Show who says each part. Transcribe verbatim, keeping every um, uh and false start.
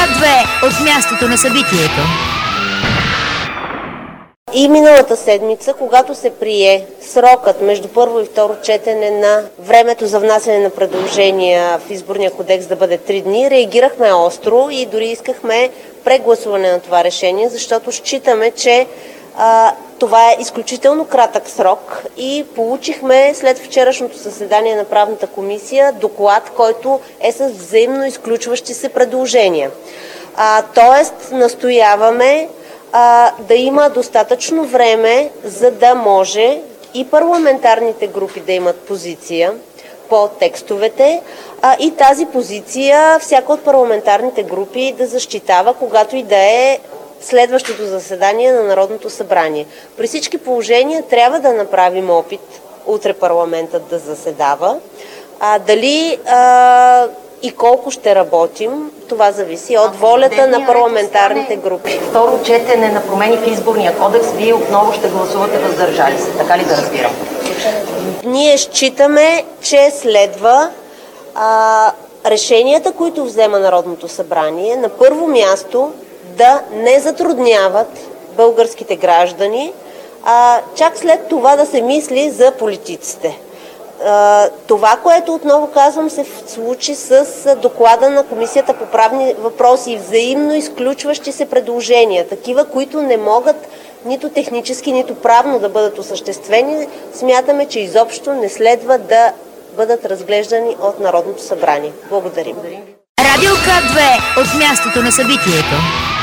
Speaker 1: две от мястото на събитието.
Speaker 2: И миналата седмица, когато се прие срокът между първо и второ четене на времето за внасяне на предложения в Изборния кодекс да бъде три дни, реагирахме остро и дори искахме прегласуване на това решение, защото считаме, че а, това е изключително кратък срок и получихме след вчерашното заседание на правната комисия доклад, който е с взаимно изключващи се предложения. А, тоест настояваме а, да има достатъчно време, за да може и парламентарните групи да имат позиция по текстовете, а и тази позиция всяка от парламентарните групи да защитава, когато и да е следващото заседание на Народното събрание. При всички положения трябва да направим опит утре парламентът да заседава. А, дали а, и колко ще работим, това зависи от волята на парламентарните групи.
Speaker 3: Второ четене на промени в Изборния кодекс, вие отново ще гласувате въздържали се, така ли да разбирам?
Speaker 2: Ние считаме, че следва а, решенията, които взема Народното събрание, на първо място да не затрудняват българските граждани, а чак след това да се мисли за политиците. Това, което отново казвам, се случи с доклада на Комисията по правни въпроси и взаимно изключващи се предложения, такива, които не могат нито технически, нито правно да бъдат осъществени. Смятаме, че изобщо не следва да бъдат разглеждани от Народното събрание. Благодарим.
Speaker 1: Радио К две от мястото на събитието.